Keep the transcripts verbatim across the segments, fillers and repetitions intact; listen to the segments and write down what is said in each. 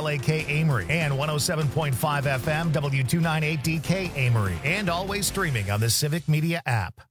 L A K Amory and one oh seven point five F M W two ninety-eight D K Amory, and always streaming on the Civic Media app.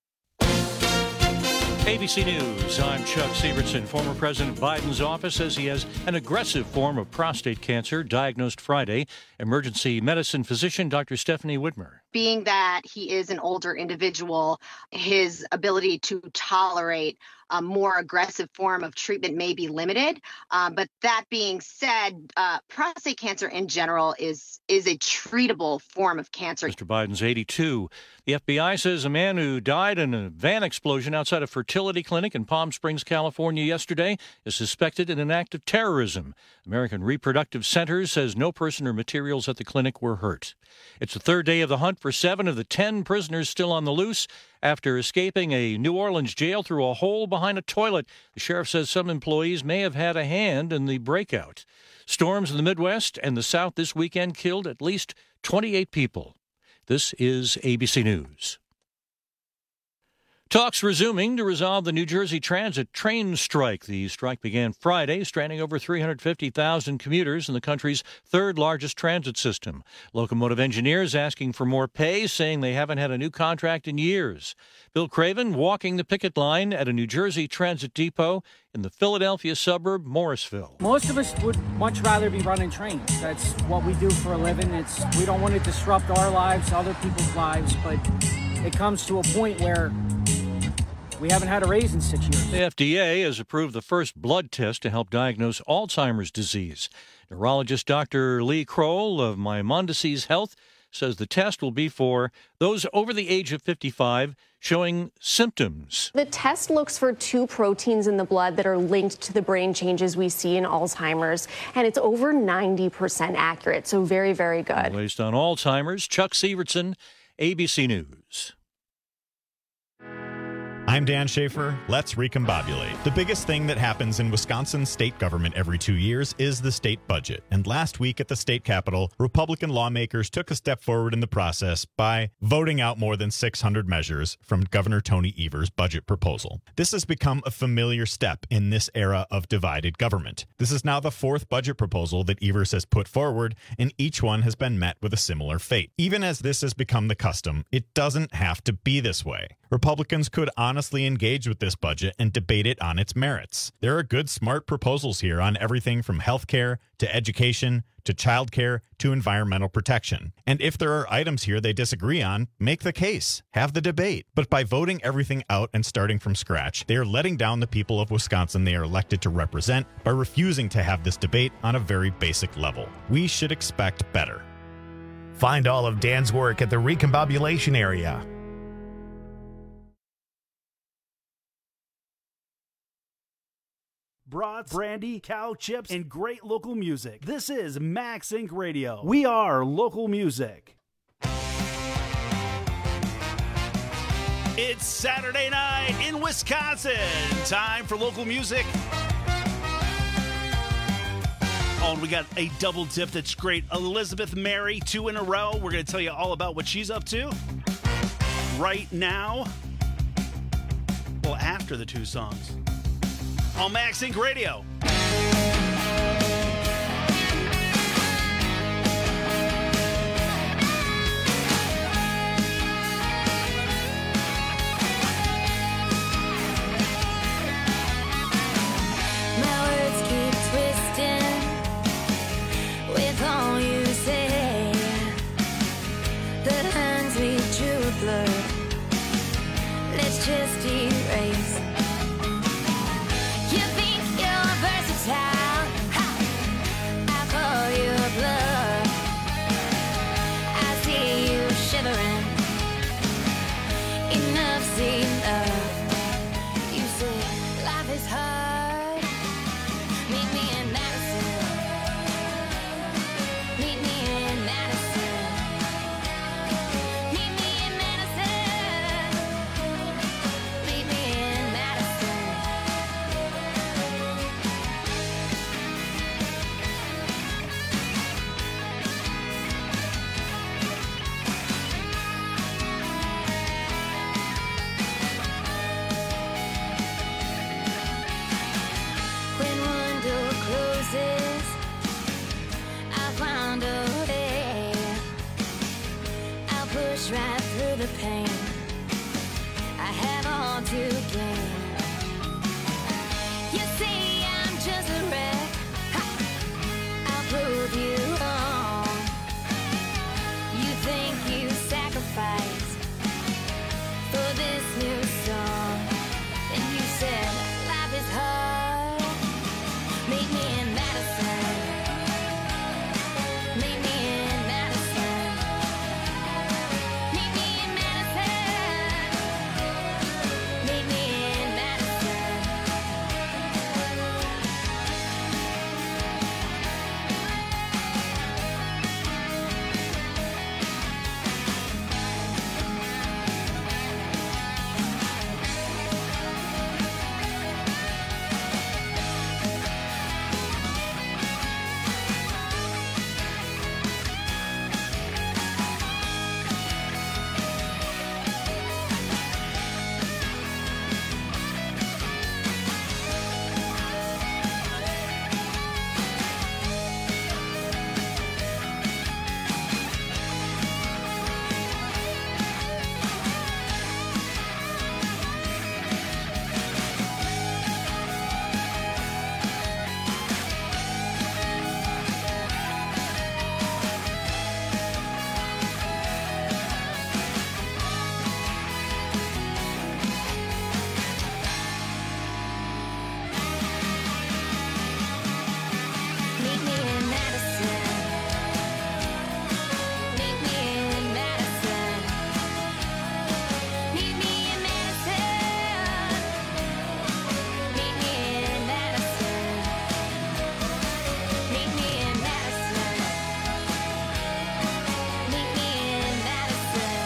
A B C News, I'm Chuck Sievertson. Former President Biden's office says he has an aggressive form of prostate cancer, diagnosed Friday. Emergency medicine physician Doctor Stephanie Whitmer. Being that he is an older individual, his ability to tolerate a more aggressive form of treatment may be limited. Uh, but that being said, uh, prostate cancer in general is is a treatable form of cancer. Mister Biden's eighty-two. The F B I says a man who died in a van explosion outside a fertility clinic in Palm Springs, California yesterday is suspected in an act of terrorism. American Reproductive Centers says no person or materials at the clinic were hurt. It's the third day of the hunt for seven of the ten prisoners still on the loose after escaping a New Orleans jail through a hole behind a toilet. The sheriff says some employees may have had a hand in the breakout. Storms in the Midwest and the South this weekend killed at least twenty-eight people. This is A B C News. Talks resuming to resolve the New Jersey Transit train strike. The strike began Friday, stranding over three hundred fifty thousand commuters in the country's third largest transit system. Locomotive engineers asking for more pay, saying they haven't had a new contract in years. Bill Craven walking the picket line at a New Jersey Transit depot in the Philadelphia suburb, Morrisville. Most of us would much rather be running trains. That's what we do for a living. It's we don't want to disrupt our lives, other people's lives, but it comes to a point where we haven't had a raise in six years. The F D A has approved the first blood test to help diagnose Alzheimer's disease. Neurologist Doctor Lee Kroll of Maimonides Health says the test will be for those over the age of fifty-five showing symptoms. The test looks for two proteins in the blood that are linked to the brain changes we see in Alzheimer's, and it's over ninety percent accurate, so very, very good. Based on Alzheimer's, Chuck Sievertson, A B C News. I'm Dan Schaefer. Let's recombobulate. The biggest thing that happens in Wisconsin state government every two years is the state budget. And last week at the state capitol, Republican lawmakers took a step forward in the process by voting out more than six hundred measures from Governor Tony Evers' budget proposal. This has become a familiar step in this era of divided government. This is now the fourth budget proposal that Evers has put forward, and each one has been met with a similar fate. Even as this has become the custom, it doesn't have to be this way. Republicans could honestly engage with this budget and debate it on its merits. There are good, smart proposals here on everything from health care to education to child care to environmental protection. And if there are items here they disagree on, make the case. Have the debate. But by voting everything out and starting from scratch, they are letting down the people of Wisconsin they are elected to represent by refusing to have this debate on a very basic level. We should expect better. Find all of Dan's work at the Recombobulation area. Brats, brandy, cow chips, and great local music. This is Max Inc Radio. We are local music. It's Saturday night in Wisconsin. Time for local music. Oh, and we got a double dip that's great. Elizabeth Mary, two in a row. We're going to tell you all about what she's up to right now. Well, after the two songs. On Max Inc Radio. My words keep twisting with all you say. The lines we drew blurred. Let's just erase. You think you're versatile. push right through the pain. I have all to gain. You say I'm just a wreck. Ha! I'll prove you wrong. You think you sacrificed for this new song, and you said life is hard. Meet me in Madison. Meet me in Madison. Meet me in Madison. Meet me in Madison. Meet me in Madison. Meet me in Madison. Meet me in Madison. Meet me in Madison. Meet me in Madison. Meet me in Madison.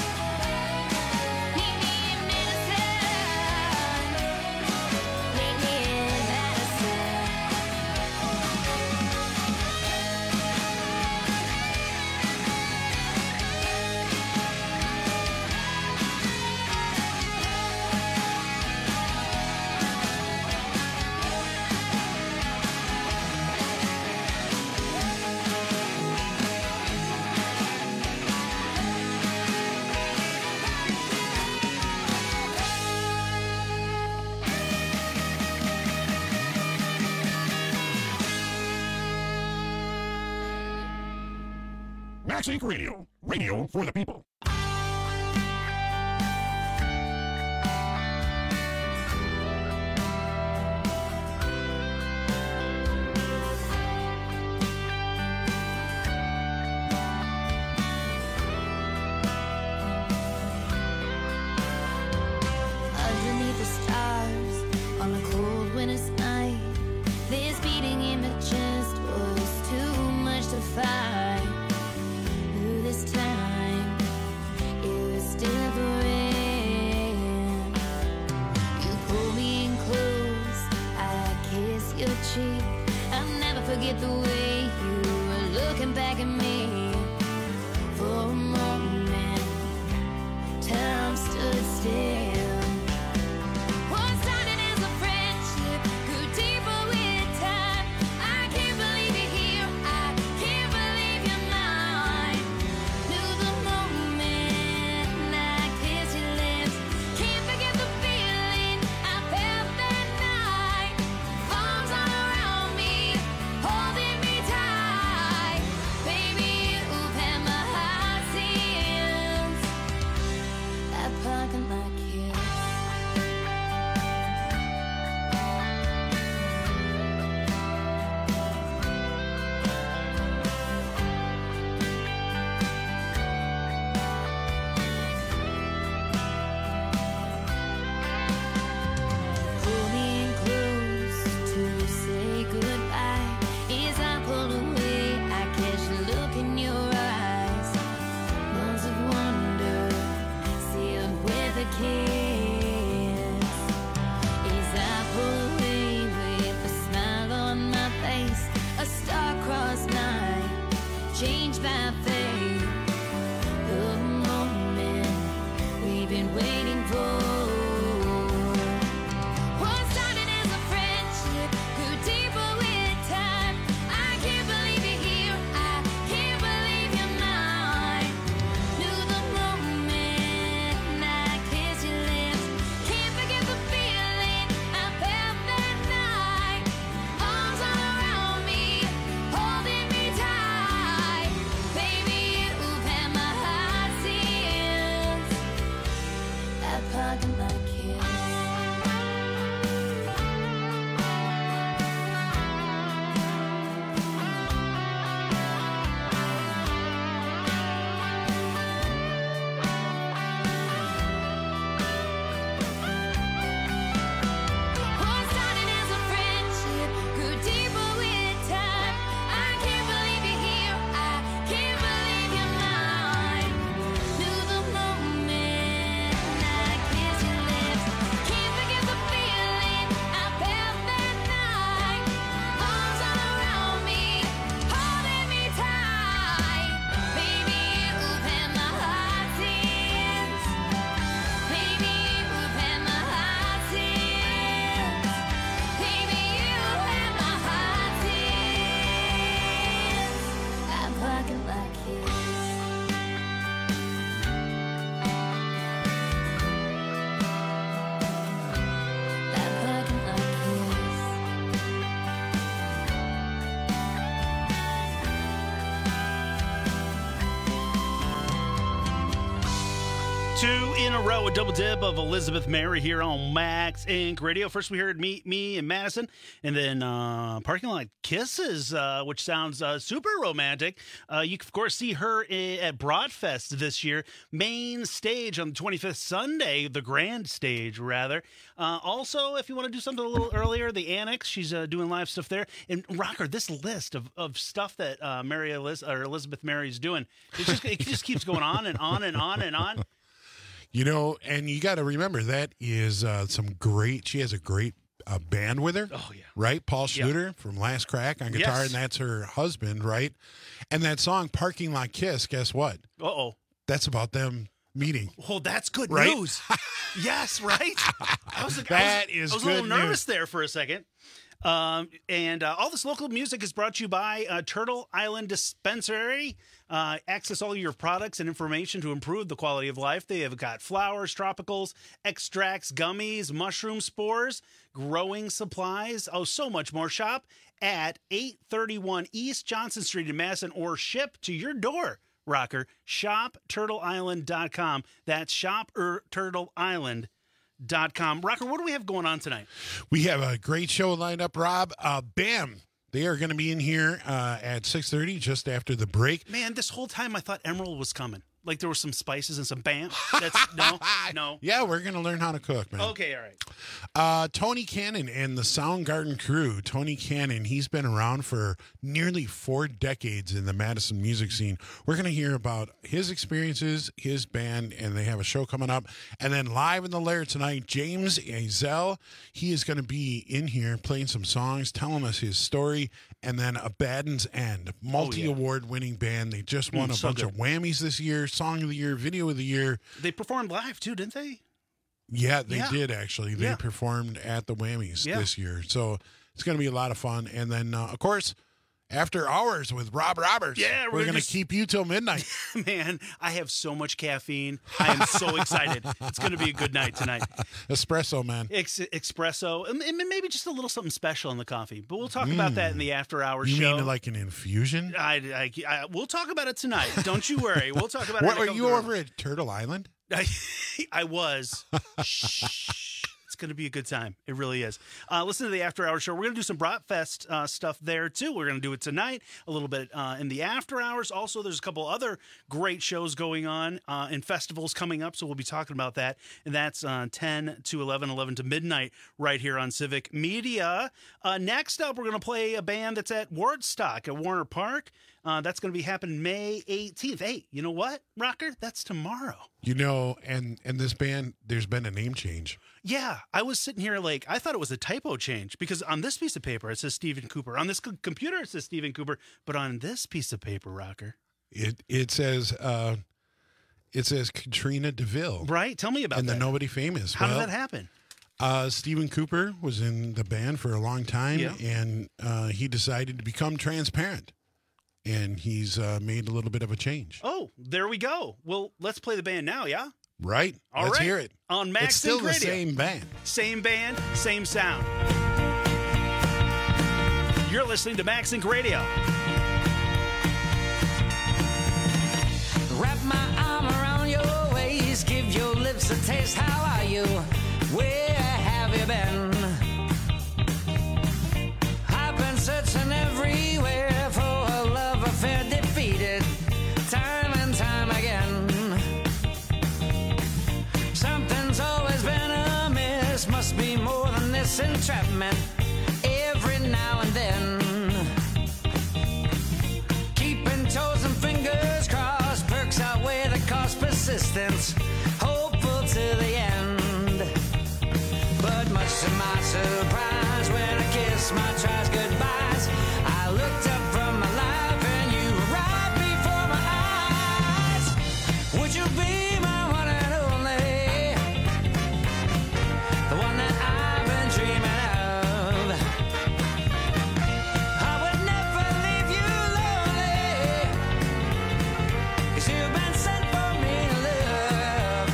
Meet me in Madison. Meet me in Madison. Max Inc Radio. Radio for the people. Underneath the stars on a cold winter's night, this beating in my chest was too much to fight. Knew this time it was different. You pull me in close, I kiss your cheek. I'll never forget the way you were looking back at me. For a moment, time stood still. What started as a friendship grew deeper with time. I can't believe you're here. I can't believe you're mine. Knew the moment I kissed your lips. Can't forget the feeling I felt that night. Arms all around me, holding me tight. Baby, you've had my heart since that parking lot kiss. Pull me in close to say goodbye. As I pull away, I catch the look in your eyes. Months of wonder sealed with a kiss. As I pull away with a smile on my face, a star-crossed night changed my fate. The moment we've been waiting for. What started as a friendship grew deeper with time. I can't believe you're here. I can't believe you're mine. Knew the moment Two in a row, a double dip of Elizabeth Mary here on Max Inc Radio. First, we heard me, me and Madison, and then uh, Parking Lot Kisses, uh, which sounds uh, super romantic. Uh, you can, of course, see her I- at Broadfest this year, main stage on the twenty-fifth, Sunday, the grand stage, rather. Uh, also, if you want to do something a little earlier, the Annex, she's uh, doing live stuff there. And Rocker, this list of, of stuff that uh, Mary Eliz- or Elizabeth Mary's doing, it just, it just keeps going on and on and on and on. You know, and you got to remember that is uh, some great. She has a great uh, band with her. Oh yeah, right. Paul Schluter yeah. from Last Crack on guitar, yes. and that's her husband, right? And that song "Parking Lot Kiss." Guess what? Uh oh, that's about them meeting. Well, that's good right? news. Yes, right. I was like, that I was, is I was good a little nervous news. there for a second. Um, and uh, all this local music is brought to you by uh, Turtle Island Dispensary. Uh, access all your products and information to improve the quality of life. They have got flowers, tropicals, extracts, gummies, mushroom spores, growing supplies. Oh, so much more. Shop at eight thirty-one East Johnson Street in Madison or ship to your door, Rocker. shop turtle island dot com. That's shop turtle island dot com. Dot com. Rocker, what do we have going on tonight? We have a great show lined up, Rob. Uh, BAM. They are going to be in here uh, at six thirty, just after the break. Man, this whole time I thought Emerald was coming. Like there were some spices and some BAM. That's no, no. Yeah, we're going to learn how to cook, man. Okay, all right. Uh, Tony Cannon and the Soundgarden crew. Tony Cannon, he's been around for nearly four decades in the Madison music scene. We're going to hear about his experiences, his band, and they have a show coming up. And then live in the Lair tonight, James Azell. He is going to be in here playing some songs, telling us his story. And then Abaddon's End, multi-award winning band. They just won Mm, a so bunch good. of Whammies this year, Song of the Year, Video of the Year. They performed live too, didn't they? Yeah, they Yeah. did actually. They Yeah. performed at the Whammies Yeah. this year. So it's going to be a lot of fun. And then, uh, of course, After Hours with Rob Roberts. Yeah, we're, we're going to just- keep you till midnight. Man, I have so much caffeine. I am so excited. It's going to be a good night tonight. Espresso, man. Ex- espresso, and and maybe just a little something special in the coffee. But we'll talk about that in the after hours You show. mean like an infusion? I, I, I, we'll talk about it tonight. Don't you worry. We'll talk about it. What, in a were couple you of- over at Turtle Island? I, I was. Shh. It's going to be a good time. It really is. Uh, listen to the After Hours show. We're going to do some Bratfest uh, stuff there, too. We're going to do it tonight, a little bit uh, in the After Hours. Also, there's a couple other great shows going on uh, and festivals coming up, so we'll be talking about that. And that's uh, ten to eleven, eleven to midnight right here on Civic Media. Uh, next up, we're going to play a band that's at Wardstock at Warner Park. Uh, that's going to be happening May eighteenth. Hey, you know what, Rocker? That's tomorrow. You know, and, and this band, there's been a name change. Yeah, I was sitting here like, I thought it was a typo change because on this piece of paper, it says Stephen Cooper. On this co- computer, it says Stephen Cooper. But on this piece of paper, Rocker. It it says uh, it says Katrina DeVille. Right? Tell me about and that. the Nobody Famous. How well, did that happen? Uh, Stephen Cooper was in the band for a long time, Yeah. and uh, he decided to become transparent. And he's uh, made a little bit of a change. Oh, there we go. Well, let's play the band now, yeah? Right? All Let's right. hear it. On Max It's still Inc the Radio. same band. Same band, same sound. You're listening to Max Inc Radio. Wrap my arm around your waist, give your lips a taste. How are you? Where have you been? I've been searching everywhere for a love affair defeated time and time again. Something's always been amiss, must be more than this entrapment. Every now and then, keeping toes and fingers crossed, perks outweigh the cost, persistence, hopeful to the end. But much to my surprise, when I kiss my tries goodbyes, I looked up from my life and you were right before my eyes. Would you be my one and only, the one that I've been dreaming of? I would never leave you lonely, 'cause you've been sent for me to love,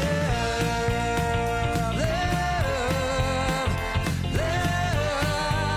love, love, love.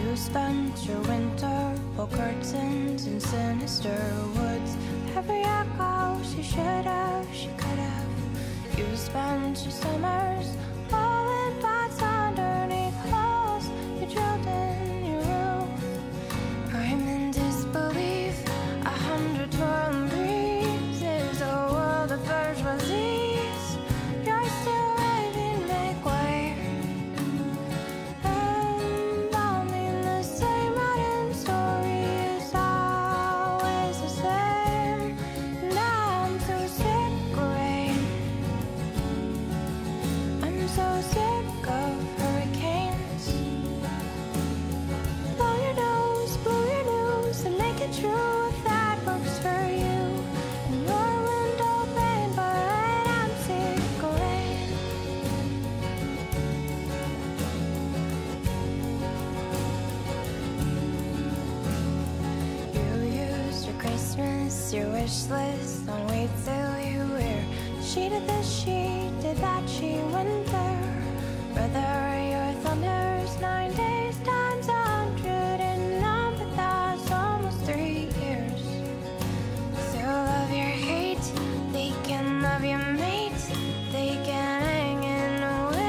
You spent your winter full curtains in sinister woods. Every echo she should have, she could have. You spent your summers all in pots underneath holes you drilled in your roof. I'm in disbelief. A hundred twirling breezes, a world of bourgeoisies. You're still waving, make way. And I mean the same modern story is always the same. Now I'm so sick of rain. I'm so sick of hurricanes. Blow your nose, blow your nose, and make it true if that works for you. And your window pane, but I'm sick of rain. You used your Christmas, your wish list on wait till you wear. She did this, she did that, she went there. Brother, your thunder's nine days times a hundred and none, but that's almost three years. So love your hate, they can love your mate, they can hang in wait.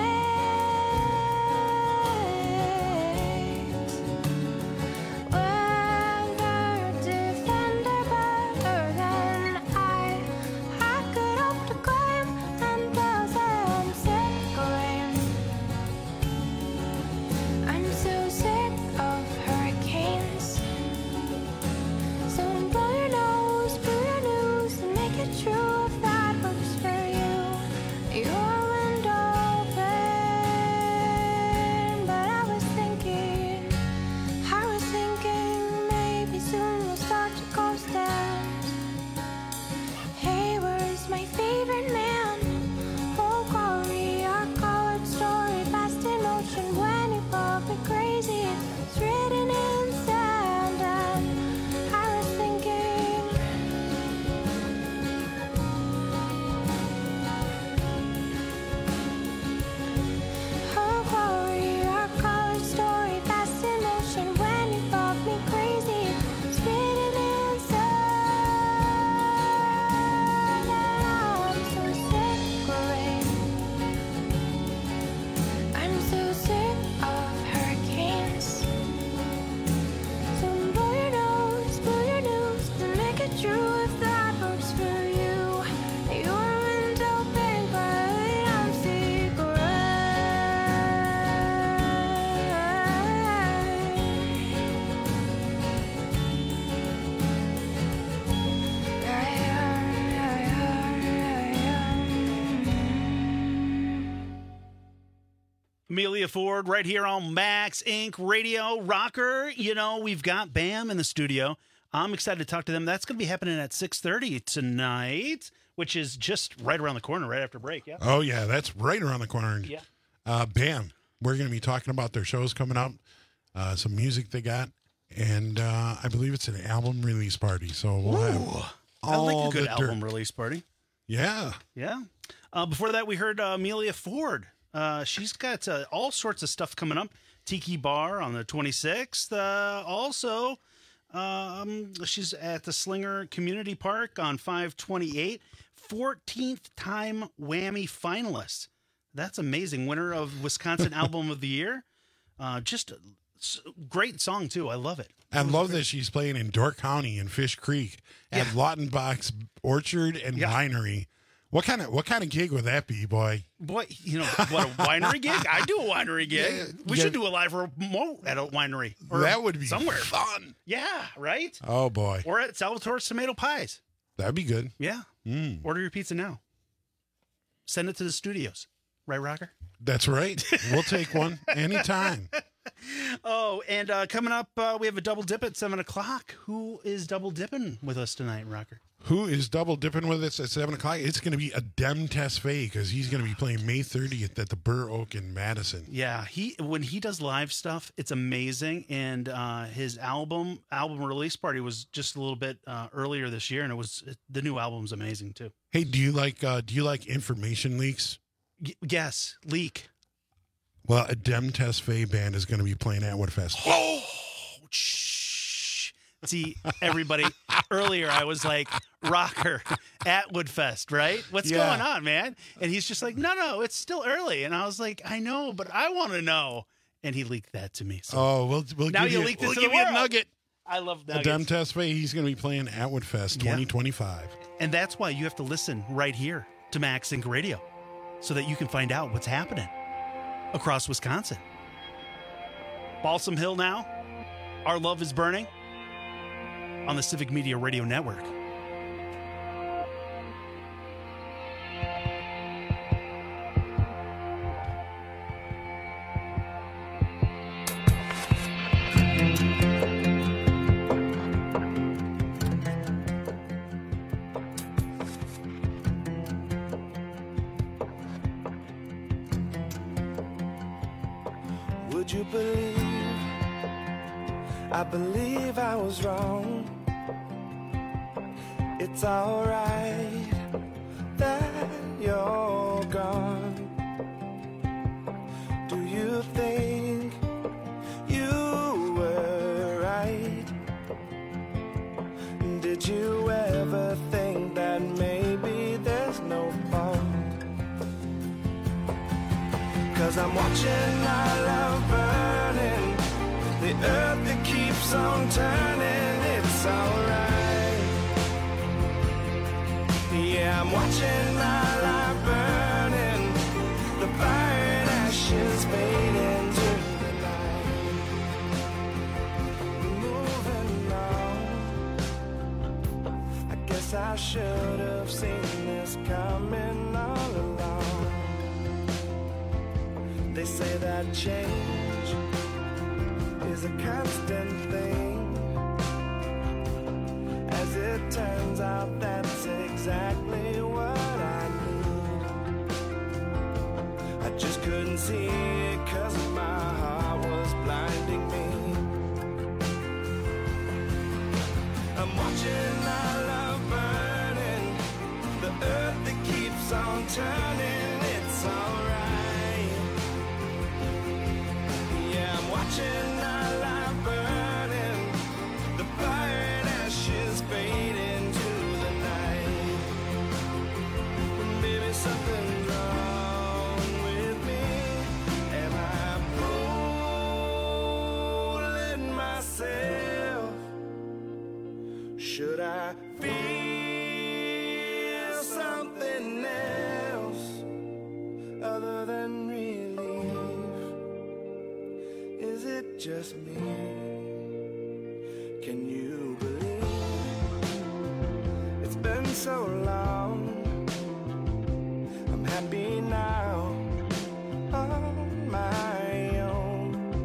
Weather defender better than I, I could hope to claim, and they'll say I'm sick of rain. I'm so sick of hurricanes. So blow your nose, blow your nose, and make it true if that works for you. Your window pane, but I was thinking, I was thinking maybe soon we'll start to coast down. Hey, where's my favorite man? Oh, Corey, our colored story, fast in motion when you love me crazy. It's written in sand, and I was thinking, oh, Corey, our colored story, fast in motion when you love me crazy. It's written in sand, and I'm so sick of rain. I'm so sick of hurricanes. So blow your nose, blow your nose, and make it true if that works for you. Your window pane, but I'm sick of rain. Amelia Ford right here on Max Incorporated. Radio. Rocker, you know, we've got BAM in the studio. I'm excited to talk to them. That's going to be happening at six thirty tonight, which is just right around the corner, right after break. Yeah. Oh, yeah, that's right around the corner. Yeah. Uh, BAM. We're going to be talking about their shows coming up, uh, some music they got, and uh, I believe it's an album release party. So we'll have Ooh, I all like a good the album dirt. release party. Yeah. Yeah. Uh, before that, we heard uh, Amelia Ford. Uh, she's got uh, all sorts of stuff coming up. Tiki Bar on the twenty-sixth. Uh, also, um, she's at the Slinger Community Park on five twenty-eight. fourteenth time Whammy finalist. That's amazing. Winner of Wisconsin Album of the Year. Uh, just a s- great song, too. I love it. I love that she's playing in Dork County and Fish Creek at Yeah. Lautenbach's Orchard and Yeah. Winery. What kind of what kind of gig would that be, boy? Boy, you know, what, a winery gig? I do a winery gig. Yeah, we yeah. should do a live remote at a winery. Or That would be somewhere. fun. Yeah, right? Oh boy, Or at Salvatore's Tomato Pies. that'd be good. Yeah. Mm. Order your pizza now. Send it to the studios. Right, Rocker? That's right. We'll take one anytime. Oh, and uh, coming up, uh, we have a double dip at seven o'clock. Who is double dipping with us tonight, Rocker? Who is double dipping with us at seven o'clock? It's going to be Adem Tesfaye because he's going to be playing May thirtieth at the Burr Oak in Madison. Yeah, he when he does live stuff, it's amazing. And uh, his album album release party was just a little bit uh, earlier this year, and it was the new album's amazing too. Hey, do you like uh, do you like information leaks? Y- yes, leak. Well, Adem Tesfaye band is going to be playing at Woodfest. Oh, See, everybody, earlier I was like, rocker at Woodfest, right? What's Yeah. going on, man? And he's just like, no, no, it's still early. And I was like, I know, but I want to know. And he leaked that to me. So Oh, we'll we'll now give you you, leaked it we'll to give the you a world. nugget. I love nuggets. Adam Tesfaye, he's going to be playing at Woodfest Yeah. twenty twenty-five. And that's why you have to listen right here to Max Inc Radio so that you can find out what's happening across Wisconsin. Balsam Hill now. Our Love is Burning on the Civic Media Radio Network. Would you believe? I believe I was wrong. It's alright that you're gone. Do you think you were right? Did you ever think that maybe there's no fault? 'Cause I'm watching our love burning, the earth that keeps on turning. It's alright. Yeah, I'm watching our life burning, the fire and ashes fade into the night. Moving on, I guess I should have seen this coming all along. They say that change is a constant thing. As it turns out, that's exactly what I need. I just couldn't see it 'cause my heart was blinding me. I'm watching our love burning, the earth that keeps on turning. It's alright. Yeah, I'm watching our life burning, the fire and ashes fade into the night. Maybe something's wrong with me. Am I fooling myself? Should I feel something else other than relief? Is it just me? Can you believe it's been so long? I'm happy now on my own.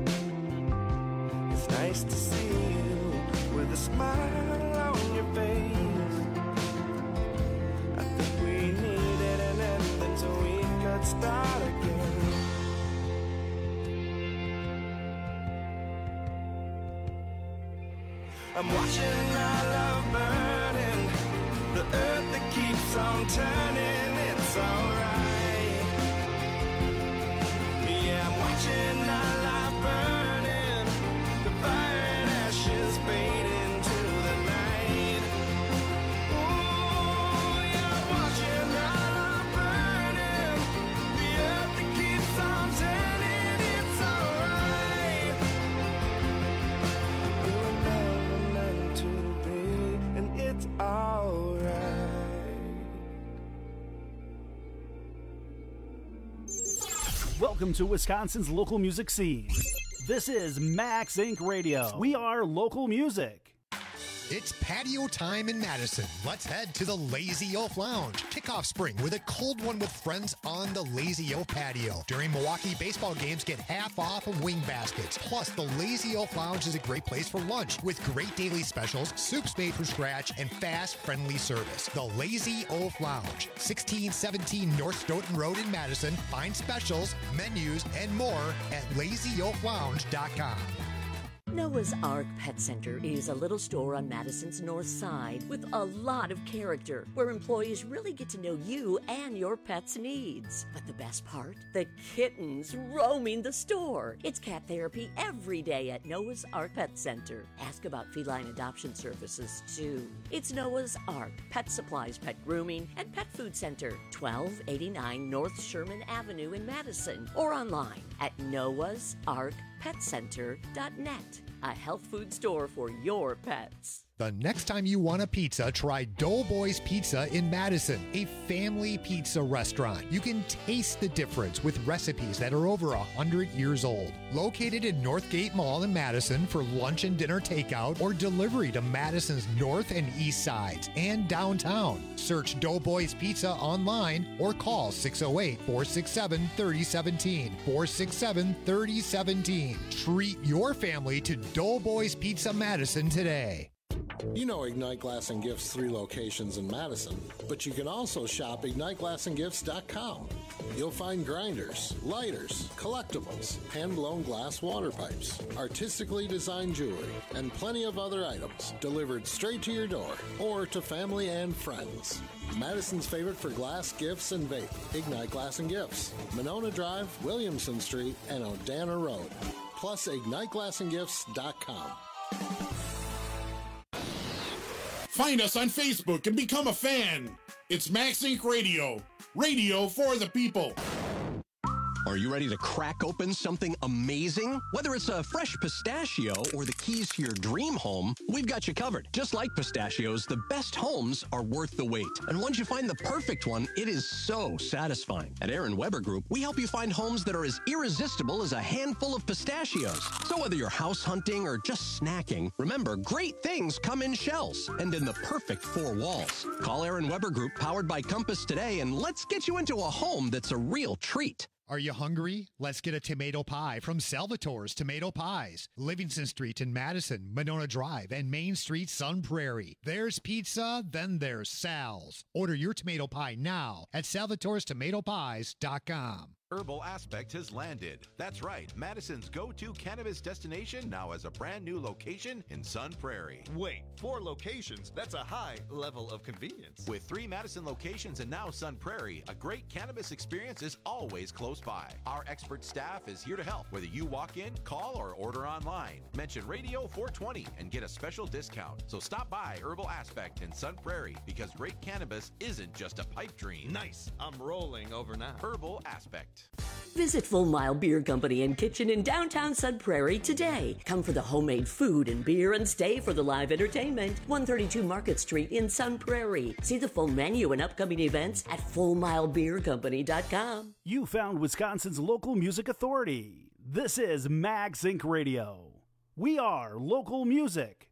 It's nice to see you with a smile on your face. I think we needed an ending so we could start again. I'm watching our love burning, the earth that keeps on turning. It's alright. Yeah, I'm watching our life burning, the fire and ashes fade into the night. Ooh, yeah, I'm watching our life burning, the earth that keeps on turning. It's alright. We were never meant to be, and it's alright. Welcome to Wisconsin's local music scene. This is Max Inc Radio. We are local music. It's patio time in Madison. Let's head to the Lazy Oaf Lounge. Kick off spring with a cold one with friends on the Lazy Oaf patio. During Milwaukee baseball games, get half off of wing baskets. Plus, the Lazy Oaf Lounge is a great place for lunch with great daily specials, soups made from scratch, and fast, friendly service. The Lazy Oaf Lounge, sixteen seventeen North Stoughton Road in Madison. Find specials, menus, and more at lazy oaf lounge dot com. Noah's Ark Pet Center is a little store on Madison's north side with a lot of character, where employees really get to know you and your pet's needs. But the best part? The kittens roaming the store. It's cat therapy every day at Noah's Ark Pet Center. Ask about feline adoption services, too. It's Noah's Ark Pet Supplies, Pet Grooming, and Pet Food Center, twelve eighty-nine North Sherman Avenue in Madison, or online at noahs ark pet center dot net. A health food store for your pets. The next time you want a pizza, try Doughboys Pizza in Madison, a family pizza restaurant. You can taste the difference with recipes that are over one hundred years old. Located in Northgate Mall in Madison for lunch and dinner takeout or delivery to Madison's north and east sides and downtown. Search Doughboys Pizza online or call six oh eight, four six seven, three oh one seven, four six seven, three oh one seven. Treat your family to Doughboys Pizza Madison today. You know Ignite Glass and Gifts' three locations in Madison, but you can also shop ignite glass and gifts dot com. You'll find grinders, lighters, collectibles, hand-blown glass water pipes, artistically designed jewelry, and plenty of other items delivered straight to your door or to family and friends. Madison's favorite for glass, gifts, and vape, Ignite Glass and Gifts, Monona Drive, Williamson Street, and Odana Road. Plus ignite glass and gifts dot com. Find us on Facebook and become a fan. It's Max Incorporated. Radio. Radio for the people. Are you ready to crack open something amazing? Whether it's a fresh pistachio or the keys to your dream home, we've got you covered. Just like pistachios, the best homes are worth the wait. And once you find the perfect one, it is so satisfying. At Aaron Weber Group, we help you find homes that are as irresistible as a handful of pistachios. So whether you're house hunting or just snacking, remember, great things come in shells and in the perfect four walls. Call Aaron Weber Group, powered by Compass, today, and let's get you into a home that's a real treat. Are you hungry? Let's get a tomato pie from Salvatore's Tomato Pies. Livingston Street in Madison, Monona Drive, and Main Street, Sun Prairie. There's pizza, then there's Sal's. Order your tomato pie now at salvatores tomato pies dot com. Herbal Aspect has landed. That's right, Madison's go-to cannabis destination now has a brand new location in Sun Prairie. Wait, four locations? That's a high level of convenience. With three Madison locations and now Sun Prairie, a great cannabis experience is always close by. Our expert staff is here to help, whether you walk in, call, or order online. Mention Radio four twenty and get a special discount. So stop by Herbal Aspect in Sun Prairie, because great cannabis isn't just a pipe dream. Nice. I'm rolling over now. Herbal Aspect. Visit Full Mile Beer Company and Kitchen in downtown Sun Prairie today. Come for the homemade food and beer and stay for the live entertainment. one thirty-two Market Street in Sun Prairie. See the full menu and upcoming events at full mile beer company dot com. You found Wisconsin's local music authority. This is Max Incorporated. Radio. We are local music.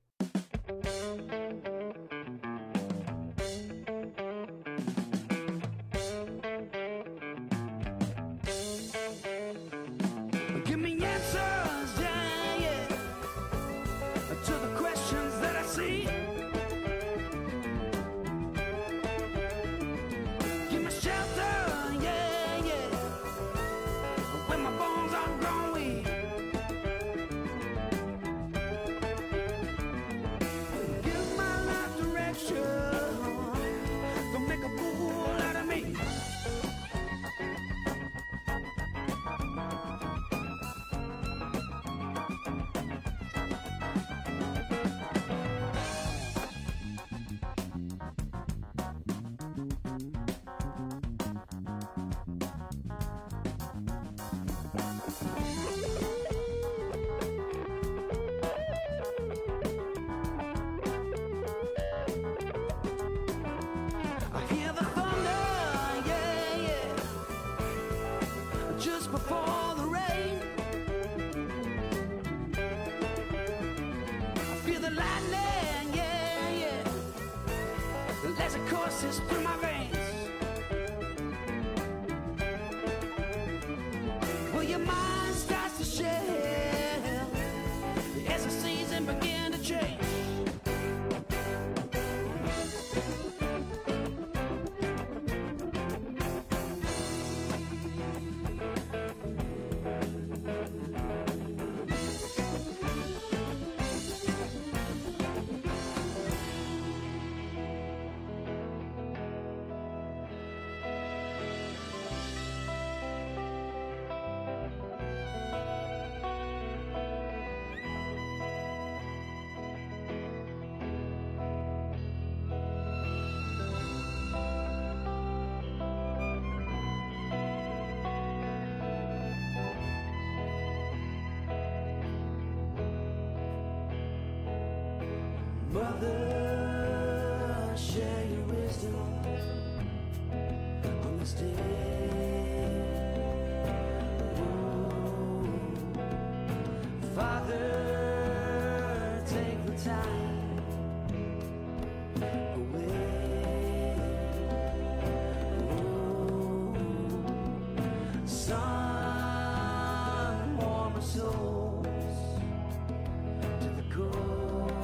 Mother, share your wisdom on this day. Ooh. Father, take the time away. Ooh. Son, warm our souls to the core.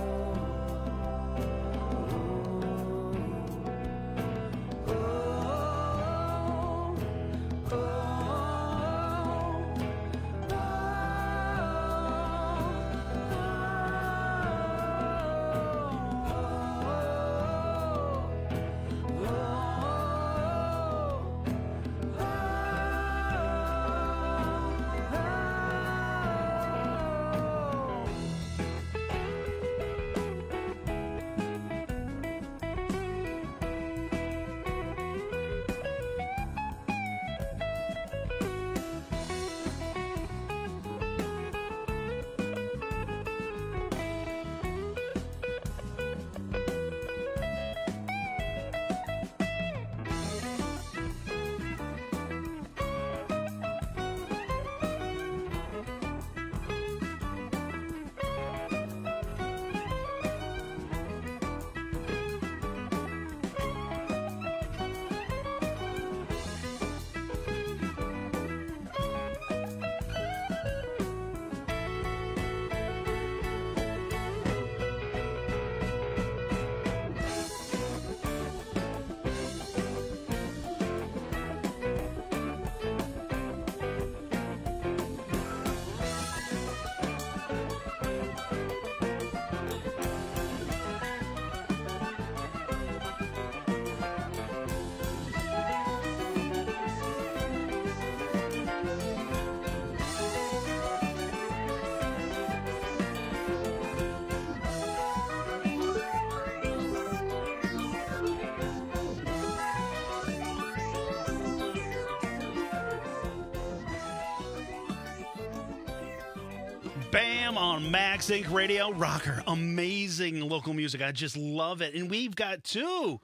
Bam on Max Inc Radio. Rocker, amazing local music. I just love it. And we've got two,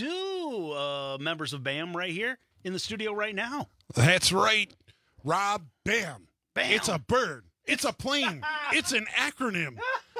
two uh, members of BAM right here in the studio right now. That's right, Rob. BAM. Bam. It's a bird. It's a plane. It's an acronym.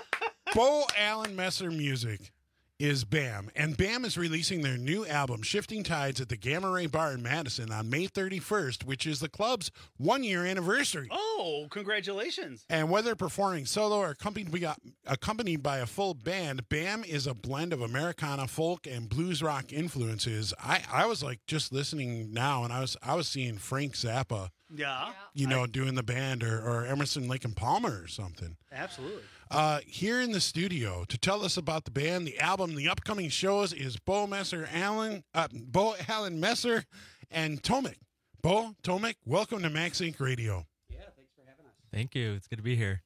Bo Allen Messer Music is BAM, and BAM is releasing their new album, Shifting Tides, at the Gamma Ray Bar in Madison on May thirty-first, which is the club's one-year anniversary. Oh, congratulations. And whether performing solo or accompanied, we got, accompanied by a full band, BAM is a blend of Americana, folk, and blues rock influences. I, I was like just listening now, and I was I was seeing Frank Zappa, Yeah. you know, I- doing the band, or, or Emerson, Lake and Palmer or something. Absolutely. Uh, here in the studio to tell us about the band, the album, the upcoming shows is Bo Messer Allen, uh, Bo Allen Messer, and Tomek. Bo, Tomek, welcome to Max Inc Radio. Thank you. It's good to be here.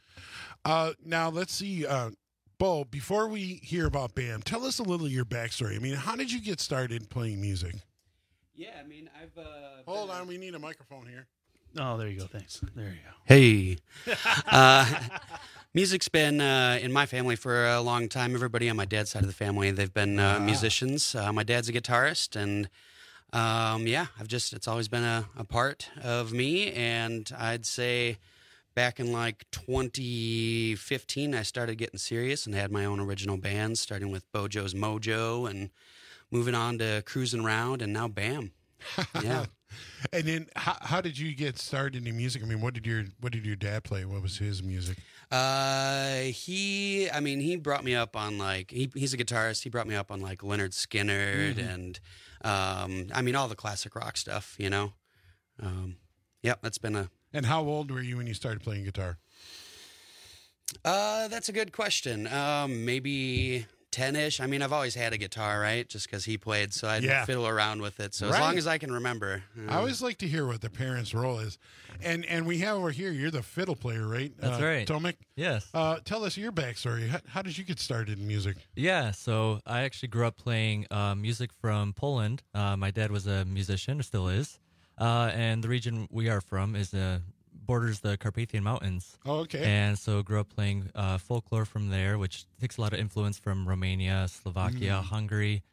Uh, now let's see, uh, Bo. Before we hear about BAM, tell us a little of your backstory. I mean, how did you get started playing music? Yeah, I mean, I've. Uh, Hold on, we need a microphone here. Oh, there you go. Thanks. There you go. Hey. uh, music's been uh, in my family for a long time. Everybody on my dad's side of the family, they've been uh, Ah. musicians. Uh, my dad's a guitarist, and um, yeah, I've just, it's always been a, a part of me. And I'd say back in like twenty fifteen, I started getting serious and had my own original band, starting with Bojo's Mojo and moving on to Cruising Around, and now BAM. Yeah. And then, how, how did you get started in music? I mean, what did your what did your dad play? What was his music? Uh, he, I mean, he brought me up on like, he, he's a guitarist. He brought me up on like Leonard Skinner Mhm. and, um, I mean, all the classic rock stuff, you know? Um, yep, that's been a. And how old were you when you started playing guitar? Uh, that's a good question. Um, maybe ten-ish. I mean, I've always had a guitar, right? Just because he played, so I'd Yeah. fiddle around with it. So as Right. long as I can remember. I uh, always like to hear what the parents' role is. And and we have over here, you're the fiddle player, right? That's uh, right. Tomek? Yes. Uh, tell us your backstory. How, how did you get started in music? Yeah, so I actually grew up playing uh, music from Poland. Uh, my dad was a musician, or still is. Uh, and the region we are from is uh, borders the Carpathian Mountains. Oh, okay. And so grew up playing uh, folklore from there, which takes a lot of influence from Romania, Slovakia, Mm. Hungary,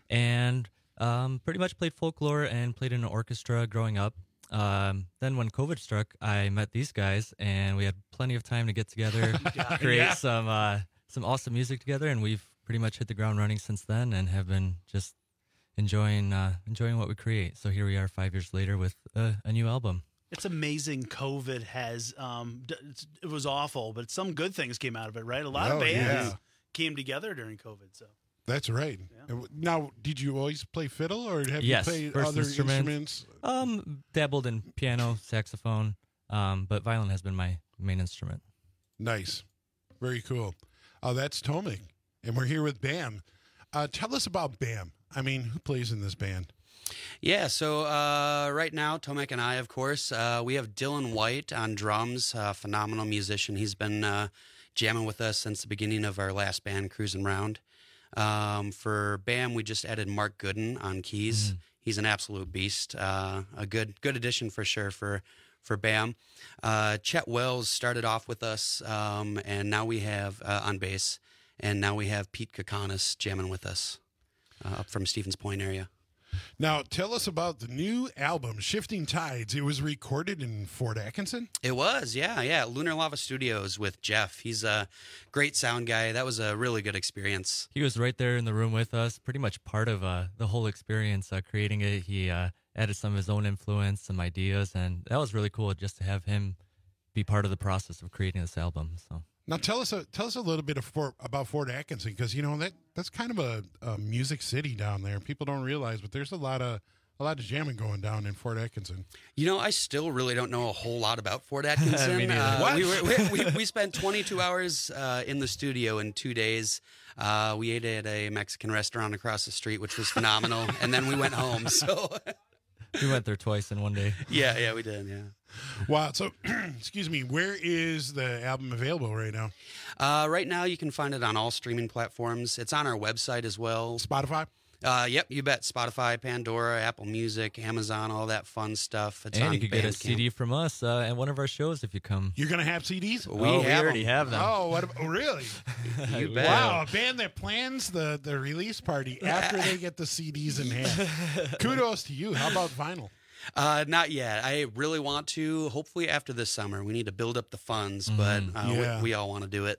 and um, pretty much played folklore and played in an orchestra growing up. Um, then when COVID struck, I met these guys, and we had plenty of time to get together, create Yeah. some uh, some awesome music together, and we've pretty much hit the ground running since then, and have been just enjoying uh, enjoying what we create. So here we are, five years later, with uh, a new album. It's amazing COVID has, um, d- it's- it was awful, but some good things came out of it, right? A lot Oh, of bands yeah. came together during COVID. So That's right. Now, did you always play fiddle, or have yes, you played first other instruments. instruments? Um, dabbled in piano, saxophone, um, but violin has been my main instrument. Nice. Very cool. Uh, that's Tomek, and we're here with Bam. Uh, tell us about Bam. I mean, who plays in this band? Yeah, so uh, right now, Tomek and I, of course, uh, we have Dylan White on drums, a phenomenal musician. He's been uh, jamming with us since the beginning of our last band, Cruising Round. Um, for Bam, we just added Mark Gooden on keys. Mm. He's an absolute beast. Uh, a good good addition for sure for for Bam. Uh, Chet Wells started off with us, um, and now we have uh, on bass, and now we have Pete Kokonis jamming with us uh, up from Stevens Point area. Now, tell us about the new album, Shifting Tides. It was recorded in Fort Atkinson? It was, yeah, yeah. Lunar Lava Studios with Jeff. He's a great sound guy. That was a really good experience. He was right there in the room with us, pretty much part of uh, the whole experience, uh, creating it. He uh, added some of his own influence, some ideas, and that was really cool just to have him be part of the process of creating this album. So. Now, tell us a, tell us a little bit of Fort, about Fort Atkinson, because, you know, that that's kind of a, a music city down there. People don't realize, but there's a lot of a lot of jamming going down in Fort Atkinson. You know, I still really don't know a whole lot about Fort Atkinson. Me neither. uh, What? We, were, we, we, we spent twenty-two hours uh, in the studio in two days. Uh, we ate at a Mexican restaurant across the street, which was phenomenal, and then we went home. So, We went there twice in one day. yeah, yeah, we did, yeah. Wow. So, excuse me, where is the album available right now? Uh, right now, you can find it on all streaming platforms. It's on our website as well. Spotify? Uh, yep, you bet. Spotify, Pandora, Apple Music, Amazon, all that fun stuff. It's and on you could get a Bandcamp. C D from us uh, at one of our shows if you come. You're going to have C Ds? We oh, have we already 'em. have them. Oh, what? About, oh, really? You bet. Wow, a band that plans the, the release party after they get the C Ds in hand. Kudos to you. How about vinyl? Uh, not yet. I really want to. Hopefully after this summer. We need to build up the funds, but uh, Yeah. we, we all want to do it.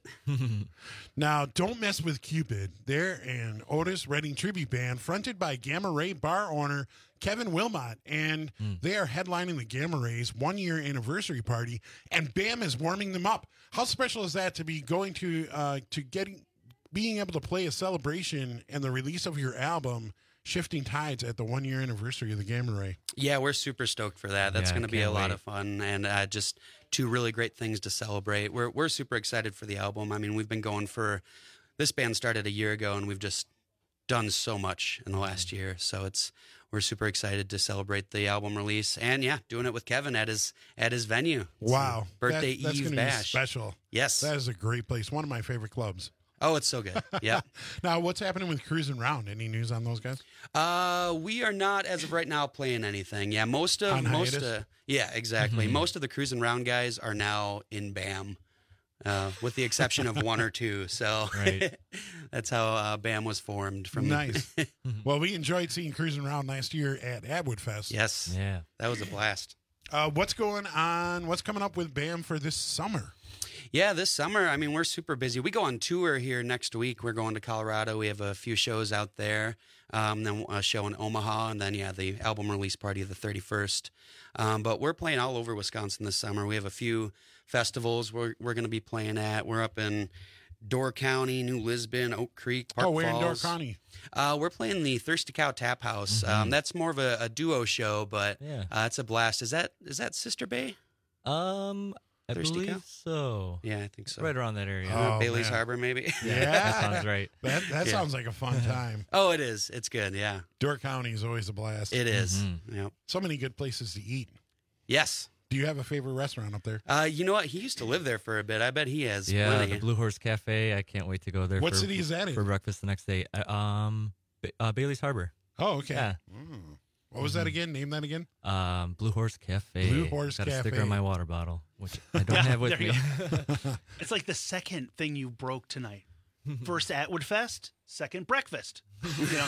Now, Don't Mess with Cupid. They're an Otis Redding tribute band fronted by Gamma Ray bar owner Kevin Wilmot, and they are headlining the Gamma Rays one-year anniversary party, and Bam is warming them up. How special is that to be going to uh, to getting being able to play a celebration and the release of your album, Shifting Tides, at the one-year anniversary of the Gamma Ray? Yeah, we're super stoked for that. That's Yeah, going to be a can't lot wait. of fun, and uh, just two really great things to celebrate. We're we're super excited for the album. I mean, we've been going for this band started a year ago, and we've just done so much in the last year. So it's we're super excited to celebrate the album release, and yeah, doing it with Kevin at his at his venue. It's Wow. a birthday That- that's Eve gonna bash. Be special. Yes. That is a great place. One of my favorite clubs. Oh, it's so good. Yeah. Now, what's happening with Cruising Round? Any news on those guys? Uh, we are not as of right now playing anything. Yeah, most of On most hiatus? uh, yeah, exactly. Mhm. Most of the Cruising Round guys are now in BAM. Uh, with the exception of one or two. So Right. that's how uh, BAM was formed from Nice. Well, we enjoyed seeing Cruising Round last year at Atwood Fest. Yes. Yeah. That was a blast. Uh, what's going on? What's coming up with BAM for this summer? Yeah, this summer, I mean, we're super busy. We go on tour here next week. We're going to Colorado. We have a few shows out there. Um, then a show in Omaha, and then, yeah, the album release party of the thirty-first. Um, but we're playing all over Wisconsin this summer. We have a few festivals we're, we're going to be playing at. We're up in Door County, New Lisbon, Oak Creek, Park oh, we're Falls. in Door County. Uh, we're playing the Thirsty Cow Tap House. Um, that's more of a, a duo show, but Yeah. uh, it's a blast. Is that is that Sister Bay? Um, I Thirsty believe Cow? so. Yeah, I think so. Right around that area. Oh, Bailey's man. Harbor, maybe. Yeah. that sounds right. That, that Yeah. sounds like a fun time. Oh, it is. It's good. Yeah, Door County is always a blast. it is. Mhm. Yep. So many good places to eat. Yes. Do you have a favorite restaurant up there? Uh, you know what? He used to live there for a bit. I bet he has. Yeah, plenty. the Blue Horse Cafe. I can't wait to go there. What for, city is that in? For breakfast the next day. Uh, um, Ba- uh, Bailey's Harbor. Oh, okay. Yeah. Mm. What was that again? Name that again. Um, Blue Horse Cafe. Blue Horse Got a Cafe. sticker on my water bottle, which I don't have with There me. you go. It's like the second thing you broke tonight. First Atwood Fest, second breakfast. You know?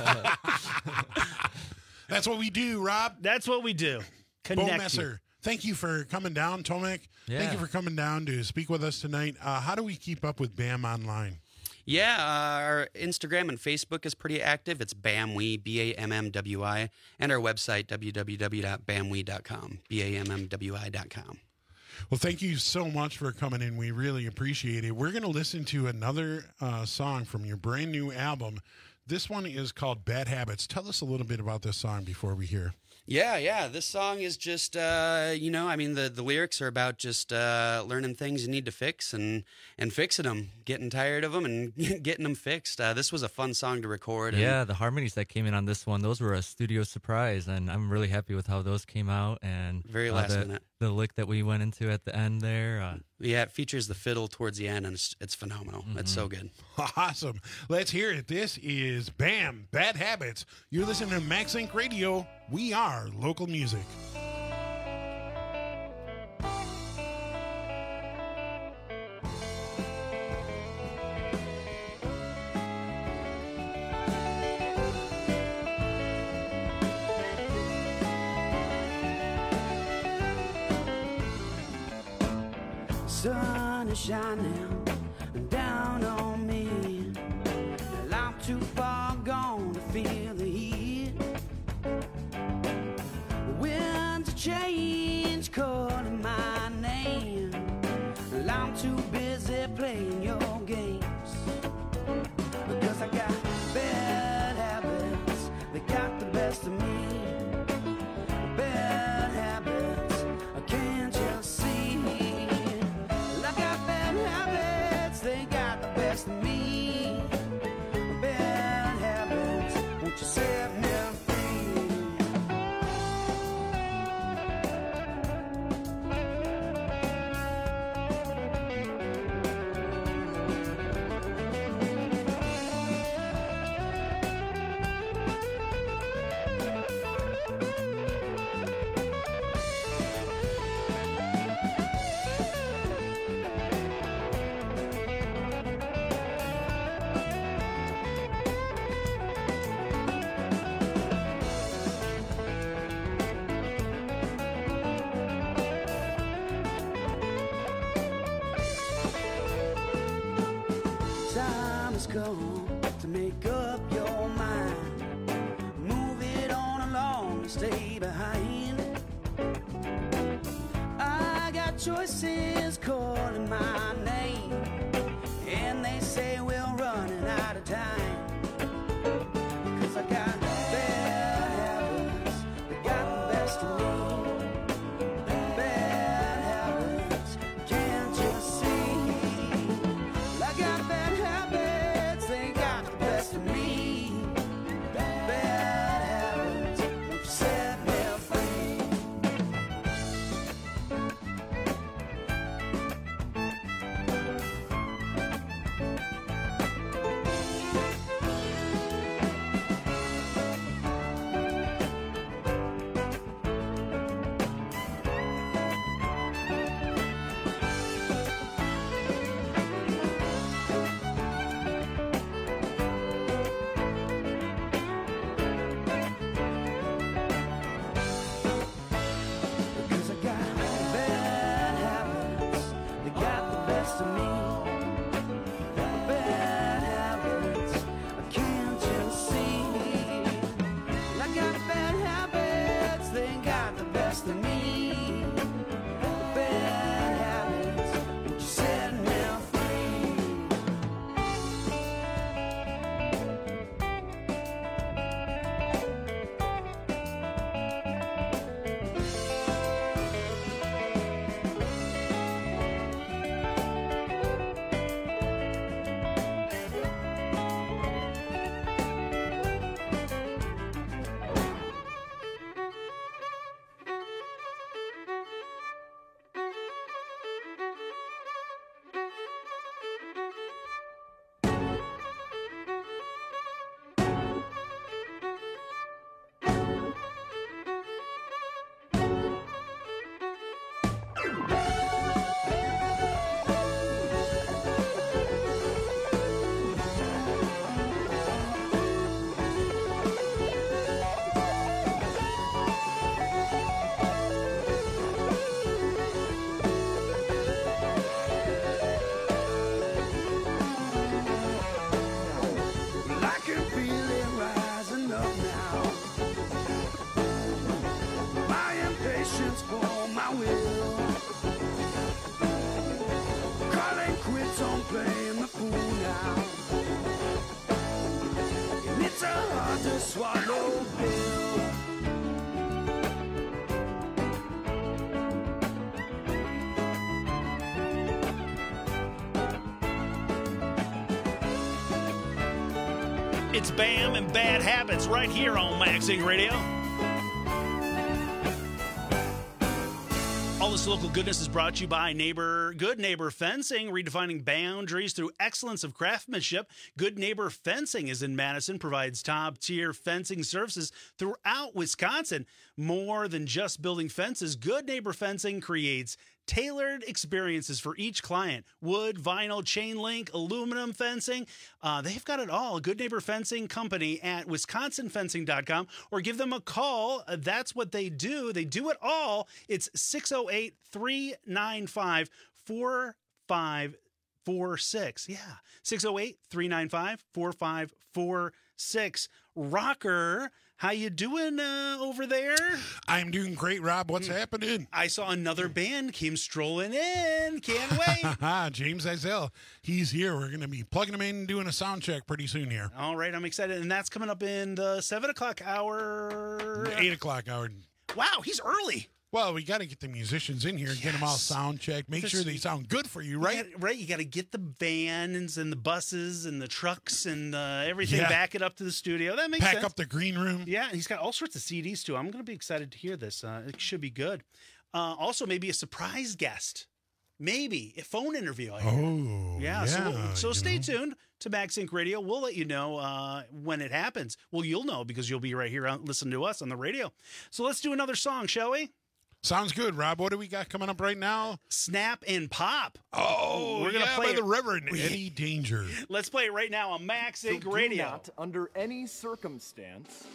That's what we do, Rob. That's what we do. Bo Connect Messer, you. thank you for coming down, Tomek. Yeah. Thank you for coming down to speak with us tonight. Uh, how do we keep up with BAM online? Yeah, uh, our Instagram and Facebook is pretty active. It's BAMWE, B A M M W I, and our website, w w w dot bamwe dot com, B A M M W I dot com. Well, thank you so much for coming in. We really appreciate it. We're going to listen to another uh, song from your brand new album. This one is called Bad Habits. Tell us a little bit about this song before we hear. Yeah, yeah. This song is just, uh, you know, I mean, the, the lyrics are about just uh, learning things you need to fix and, and fixing them, getting tired of them and getting them fixed. Uh, this was a fun song to record. And Yeah, the harmonies that came in on this one, those were a studio surprise, and I'm really happy with how those came out. And Very uh, last the, minute. The lick that we went into at the end there. Uh, Yeah, it features the fiddle towards the end, and it's, it's phenomenal. It's so good. Awesome. Let's hear it. This is BAM, Bad Habits. You're listening to Max Inc Radio. We are local music. Sun is shining down on me, and I'm too far gone to feel the heat. Winds of change calling my name, and I'm too busy playing your games. Because I got bad habits, they got the best of me. Bad habits, can't you see? They got the best of me. Bad habits, won't you set me time has come to make up your mind. Move it on along and stay behind. I got choices calling my name, and they say we're running out of time. Cause I got bad habits, they got the best of me. Bad habits, can't you see? I got bad habits, they got the best of me. Bad habits, won't you set me free? It's Bam and Bad Habits right here on Max Inc Radio. All this local goodness is brought to you by Neighbor Good Neighbor Fencing, redefining boundaries through excellence of craftsmanship. Good Neighbor Fencing is in Madison, provides top-tier fencing services throughout Wisconsin. More than just building fences, Good Neighbor Fencing creates tailored experiences for each client. Wood, vinyl, chain link, aluminum fencing. Uh, they've got it all. Good Neighbor Fencing Company at wisconsin fencing dot com, or give them a call. Uh, that's what they do. They do it all. It's six oh eight, three nine five, four five four six. Yeah, six oh eight, three nine five, four five four six. Rocker, how you doing uh, over there? I'm doing great, Rob. What's mm. happening? I saw another band came strolling in. Can't wait. James Izell. He's here. We're going to be plugging him in and doing a sound check pretty soon here. All right. I'm excited. And that's coming up in the seven o'clock hour. eight o'clock hour. Wow, he's early. Well, we got to get the musicians in here and yes. get them all sound checked. Make sure they sound good for you, right? You gotta, right. You got to get the vans and the buses and the trucks and uh, everything, yeah. back it up to the studio. That makes Pack sense. Pack up the green room. Yeah, and he's got all sorts of C Ds, too. I'm going to be excited to hear this. Uh, it should be good. Uh, also, maybe a surprise guest. Maybe a phone interview. I oh, yeah. yeah so so stay know. tuned to Max Inc Radio. We'll let you know uh, when it happens. Well, you'll know because you'll be right here on, listening to us on the radio. So let's do another song, shall we? Sounds good, Rob. What do we got coming up right now? Snap and Pop. Oh, we're gonna yeah, play by it. the Reverend Eddie Danger. Let's play it right now on Max Inc so Radio. Do not, under any circumstance,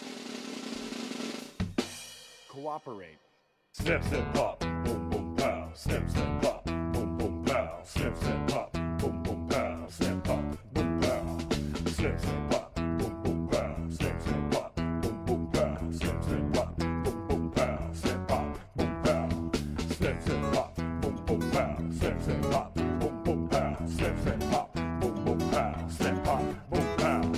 cooperate. Snip, snip, pop, boom, boom, pow. Snip, snip, pop, boom, boom, pow. Snip, snip, pop, boom, boom, pow. Snip, pop, boom, pow. Snip, snip, pop, boom, boom, pow. Snip, snip, pop, boom, boom, pow. Snip, snip, pop, boom, boom, pow. Snip, pop, boom, pow. Snip, snip, pop, boom, boom, pow. Snip, snip, pop, boom, boom, pow. Snip, snip, pop, boom, boom, pow. Snip, pop, boom, pow.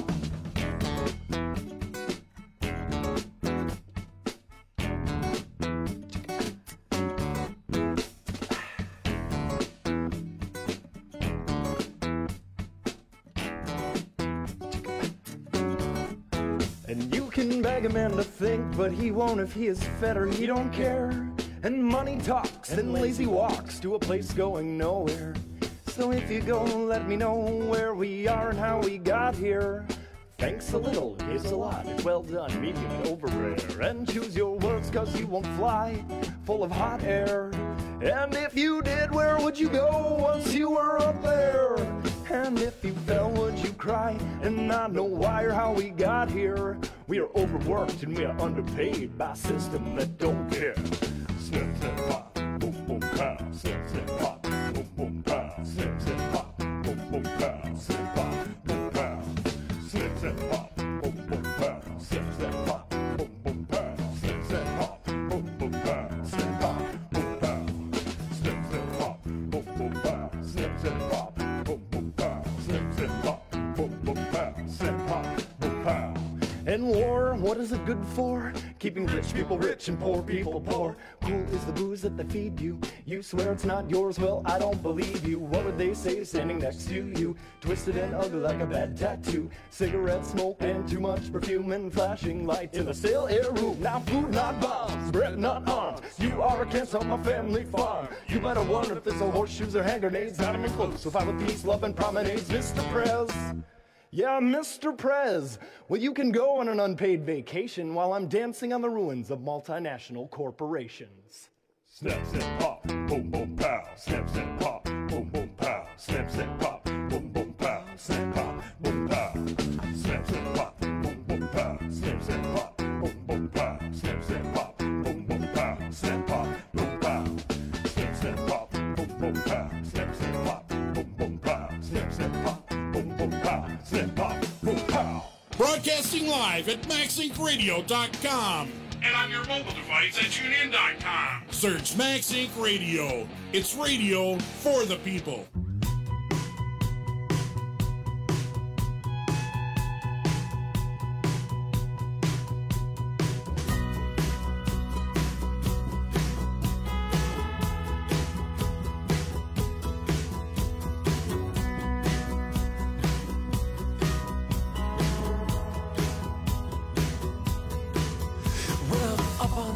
And you can beg a man to think, but he won't if he is fed or he don't care. And money talks and lazy walks to a place going nowhere. So if you go, let me know where we are and how we got here. Thanks a little is a lot. Well done, medium and over rare. And choose your words, cause you won't fly full of hot air. And if you did, where would you go once you were up there? And if you fell, would you cry and not know why or how we got here? We are overworked and we are underpaid by a system that don't care. Snip, snip, pop, boom, boom, pow. Snip, snip, pop, boom, boom, pow. Snip, snip, pop, boom, boom, pow. Snip, pop, boom, pow. Snip, snip, pop, boom, boom, pow. Snip, snip, pop, boom, boom, pow. Snip, snip, pop, boom, boom, pow. Snip, pop, boom, pow. Snip, snip, pop, boom, boom, pow. Snip, snip, pop, boom, boom, pow. Snip, snip, pop, boom, boom, pow. Snip, pop, boom, pow. And war, what is it good for? Keeping rich people rich and poor people poor. Cool is the booze that they feed you. You swear it's not yours, well, I don't believe you. What would they say standing next to you? Twisted and ugly like a bad tattoo. Cigarette smoke and too much perfume and flashing lights in the still air room. Now food not bombs, bread not arms. You are a cancer on my family farm. You better wonder if this are horseshoes or hand grenades. Not even close, if I with peace, love, and promenades. Mister Prez. Yeah, Mister Prez. Well, you can go on an unpaid vacation while I'm dancing on the ruins of multinational corporations. Snip, snip, pop, boom, boom, pow. Snip, snip, pop, boom, boom, pow. Snip, snip, pop, boom, boom, pow. Snip, pop, boom, pow. Snip, snip, pop, boom, boom, pow. Snip, snip, pop, boom, boom, pow. Snip, snip, pop, boom, boom, pow. Snip, pop, boom, pow. Snip, snip, pop, boom, boom, pow. Snip, snip, pop, boom, boom, pow. Snip, snip, pop, boom, boom, pow. Snip, pop, boom, pow. Broadcasting live at max inc radio dot com and on your mobile device at tune in dot com. Search Max Inc Radio. It's radio for the people.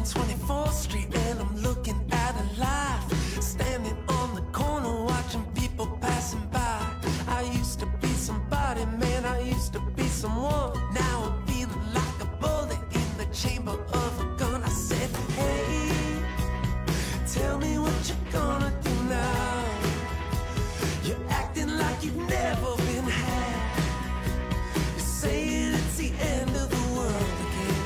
twenty-fourth Street and I'm looking at a life. Standing on the corner watching people passing by. I used to be somebody, man, I used to be someone. Now I'm feeling like a bullet in the chamber of a gun. I said, hey, tell me what you're gonna do now. You're acting like you've never been had. You're saying it's the end of the world again.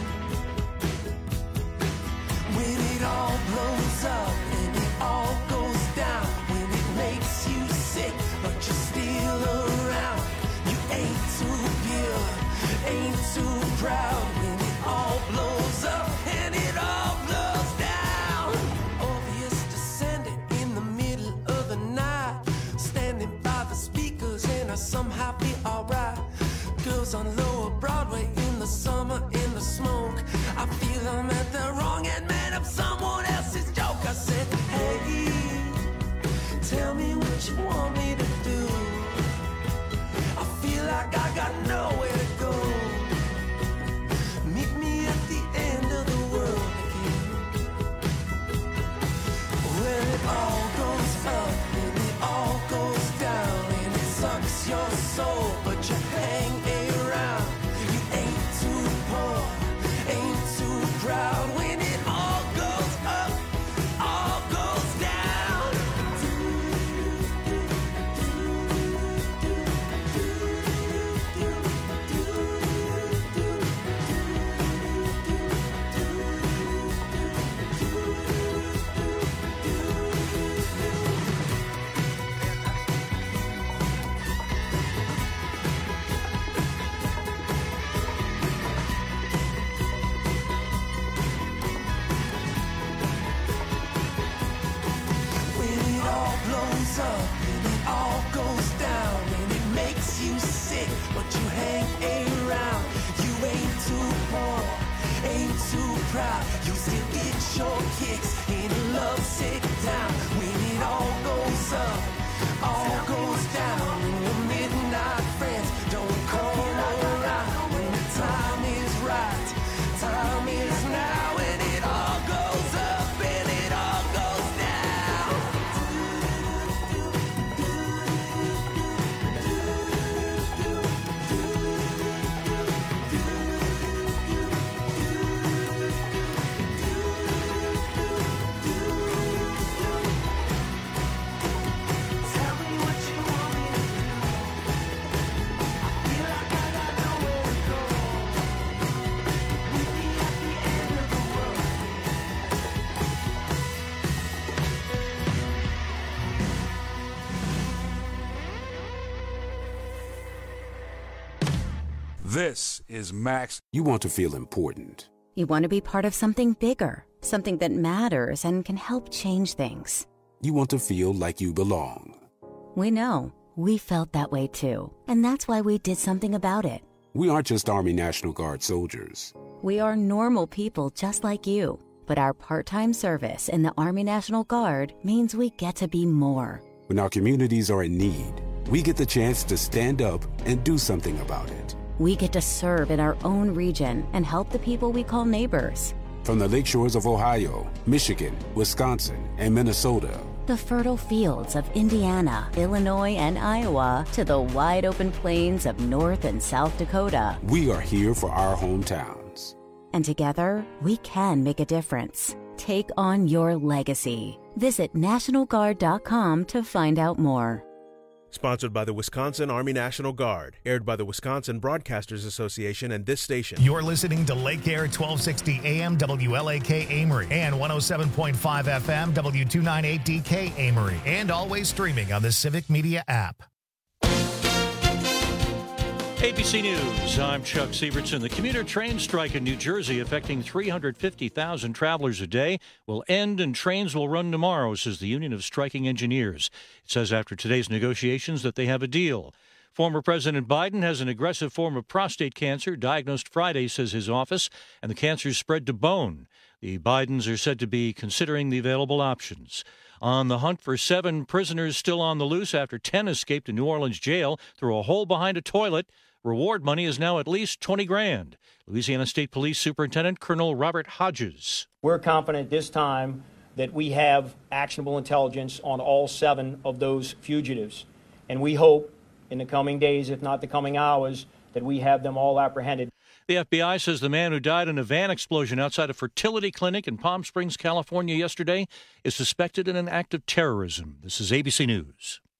When it all blows up and it all goes down. When it makes you sick but you're still around. You ain't too pure, ain't too proud. When it all blows up and it all blows down. Obvious descendant in the middle of the night. Standing by the speakers and I somehow be alright. Girls on Lower Broadway in the summer in the smoke. I feel I'm at the wrong end, man, of someone else's joke. I said, hey, tell me what you want me to do. I feel like I got nowhere to go. Meet me at the end of the world again. When it all goes up and it all goes down and it sucks your soul, but you hang around. You ain't too poor, ain't too proud. When it all goes up, all goes down. When it all blows up and it all goes down and it makes you sick, but you hang around. You ain't too poor, ain't too proud. You still get your kicks in a lovesick town. When it all goes up, all goes down. And your midnight friends don't come around. When the time is right, time is now. And it all goes up and it all goes down. Tell me what you want me to do. I feel like I got nowhere to go. Meet me at the end of the world. This is Max. You want to feel important. You want to be part of something bigger, something that matters and can help change things. You want to feel like you belong. We know. We felt that way too. And that's why we did something about it. We aren't just Army National Guard soldiers. We are normal people just like you. But our part-time service in the Army National Guard means we get to be more. When our communities are in need, we get the chance to stand up and do something about it. We get to serve in our own region and help the people we call neighbors. From the lakeshores of Ohio, Michigan, Wisconsin, and Minnesota, The fertile fields of Indiana, Illinois, and Iowa to the wide open plains of North and South Dakota. we are here for our hometowns. And together, we can make a difference. Take on your legacy. Visit National Guard dot com to find out more. Sponsored by the Wisconsin Army National Guard. Aired by the Wisconsin Broadcasters Association and this station. You're listening to Lake Air twelve sixty A M W L A K Amory and one oh seven point five F M W two ninety-eight D K Amory, and always streaming on the Civic Media app. A B C News, I'm Chuck Sievertson. The commuter train strike in New Jersey affecting three hundred fifty thousand travelers a day will end and trains will run tomorrow, says the Union of Striking Engineers. It says after today's negotiations that they have a deal. Former President Biden has an aggressive form of prostate cancer diagnosed Friday, says his office, and the cancer spread to bone. The Bidens are said to be considering the available options. On the hunt for seven prisoners still on the loose after ten escaped a New Orleans jail through a hole behind a toilet. Reward money is now at least twenty grand. Louisiana State Police Superintendent Colonel Robert Hodges. We're confident this time that we have actionable intelligence on all seven of those fugitives. And we hope in the coming days, if not the coming hours, that we have them all apprehended. The F B I says the man who died in a van explosion outside a fertility clinic in Palm Springs, California yesterday is suspected in an act of terrorism. This is A B C News.